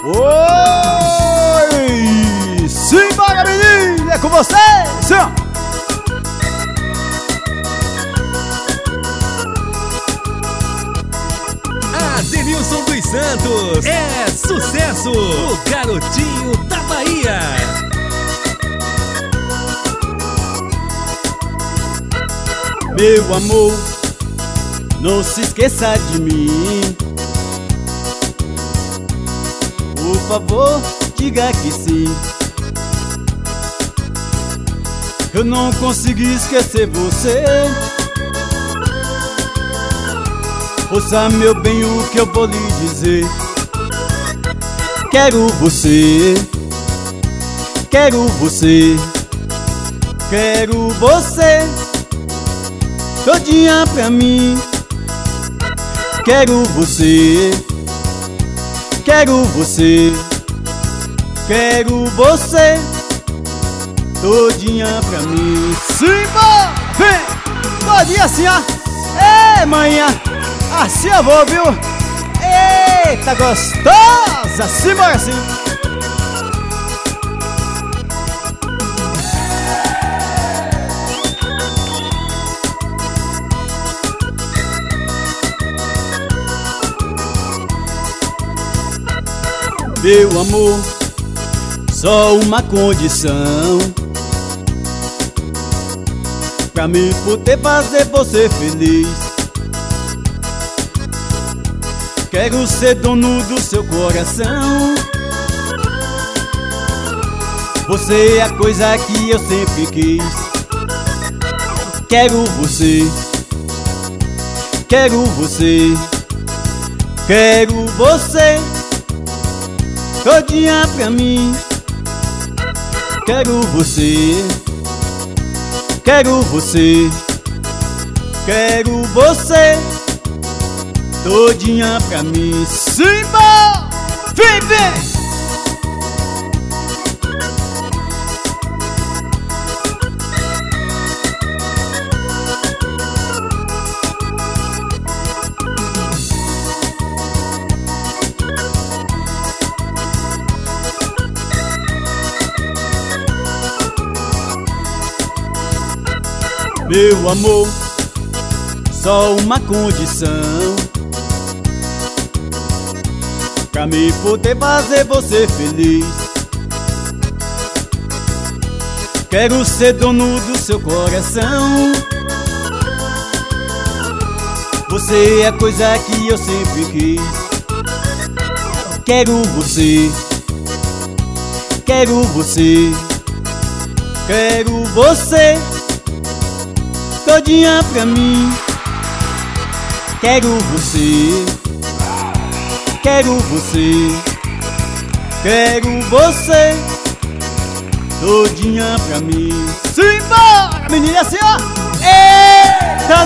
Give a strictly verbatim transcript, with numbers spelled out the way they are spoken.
Oi! Simbora, menina! É com você! Sim. Adenilson dos Santos é sucesso! O garotinho da Bahia! Meu amor, não se esqueça de mim. Por favor, diga que sim. Eu não consegui esquecer você. Ouça, meu bem, o que eu vou lhe dizer. Quero você, quero você, quero você todinha pra mim. Quero você, quero você, quero você todinha pra mim. Simba! Vem! Pode ir assim, ó. Ei, manhã! Assim eu vou, viu? Eita, gostosa! Simbora assim! Meu amor, só uma condição pra mim poder fazer você feliz. Quero ser dono do seu coração. Você é a coisa que eu sempre quis. Quero você, quero você, quero você todinha pra mim. Quero você, quero você, quero você todinha pra mim. Simba! Vem, vem! Meu amor, só uma condição pra mim poder fazer você feliz. Quero ser dono do seu coração. Você é a coisa que eu sempre quis. Quero você, quero você, quero você todinha pra mim. Quero você, quero você, quero você todinha pra mim. Simbora, menina, assim, ó. Eita!